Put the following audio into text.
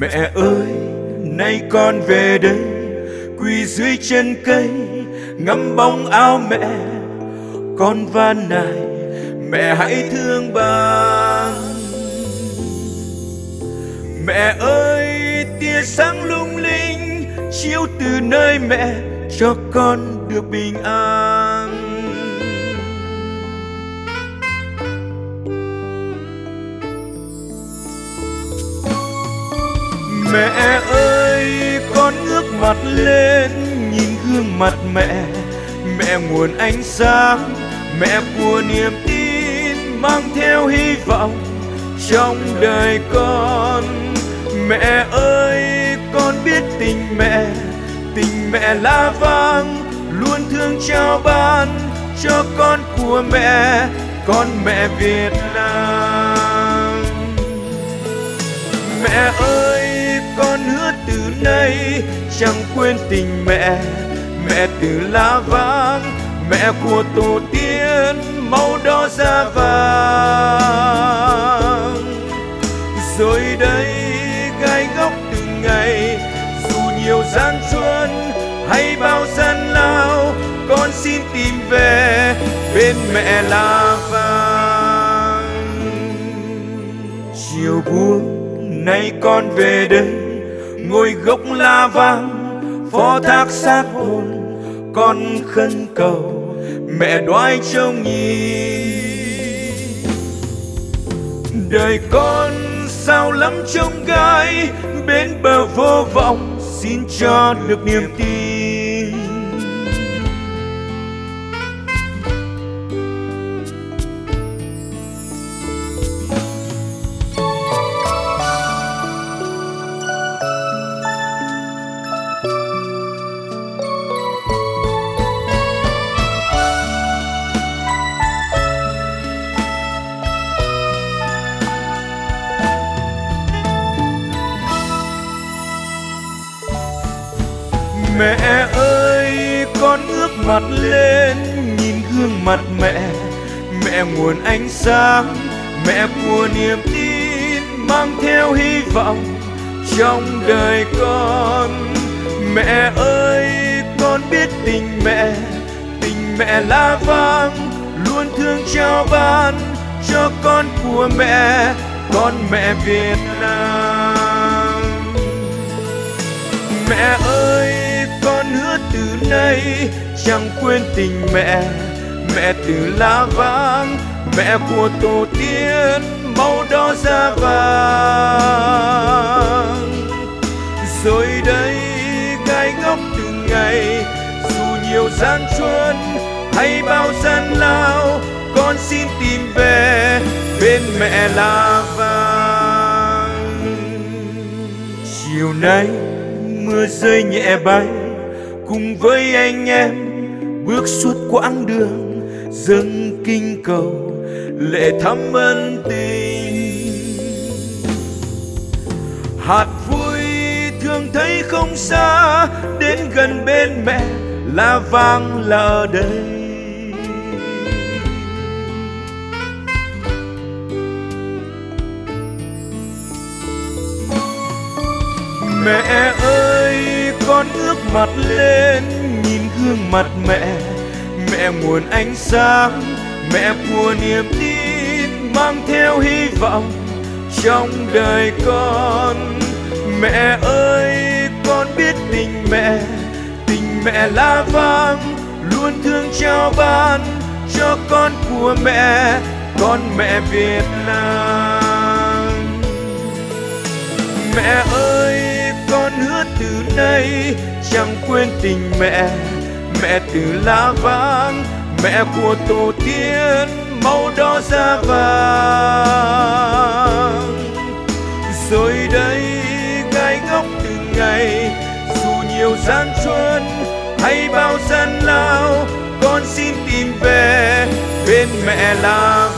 Mẹ ơi, nay con về đây, quỳ dưới chân cây, ngắm bóng áo mẹ. Con van nài, mẹ hãy thương bằng. Mẹ ơi, tia sáng lung linh chiếu từ nơi mẹ, cho con được bình an. Mẹ ơi, con ngước mặt lên nhìn gương mặt mẹ. Mẹ nguồn ánh sáng, mẹ của niềm tin, mang theo hy vọng trong đời con. Mẹ ơi, con biết tình mẹ là vang, luôn thương trao ban cho con của mẹ, con mẹ Việt Nam. Mẹ ơi, con hứa từ nay chẳng quên tình mẹ. Mẹ từ lá vàng, mẹ của tổ tiên, màu đỏ da vàng. Rồi đây gai góc từng ngày, dù nhiều gian truân hay bao gian lao, con xin tìm về bên mẹ lá vàng. Chiều buông nay con về đây, ngồi gốc lá vàng phó thác xác hồn. Con khấn cầu mẹ đoái trông nhìn. Đời con sao lắm trông gai, bên bờ vô vọng xin cho được niềm tin. Mẹ ơi, con ngước mặt lên nhìn gương mặt mẹ. Mẹ nguồn ánh sáng, mẹ của niềm tin, mang theo hy vọng trong đời con. Mẹ ơi, con biết tình mẹ là vang, luôn thương trao ban cho con của mẹ, con mẹ Việt Nam. Mẹ ơi, con hứa từ nay chẳng quên tình mẹ. Mẹ từ lá vàng, mẹ của tổ tiên, màu đỏ da vàng. Rồi đây gai ngóc từng ngày, dù nhiều gian truân hay bao gian lao, con xin tìm về bên mẹ lá vàng. Chiều nay mưa rơi nhẹ bay, cùng với anh em bước suốt quãng đường, dâng kinh cầu lệ thắm ân tình. Hạt vui thường thấy không xa, đến gần bên mẹ lá vàng là ở đây. Mẹ ơi, con ngước mặt lên nhìn gương mặt mẹ. Mẹ nguồn ánh sáng, mẹ của niềm tin, mang theo hy vọng trong đời con. Mẹ ơi, con biết tình mẹ là vang, luôn thương trao ban cho con của mẹ, con mẹ Việt Nam. Mẹ ơi, con hứa từ nay chẳng quên tình mẹ. Mẹ từ lá vàng, mẹ của tổ tiên, màu đỏ da vàng. Rồi đây gai ngóc từng ngày, dù nhiều gian truân hay bao gian lao, con xin tìm về bên mẹ lá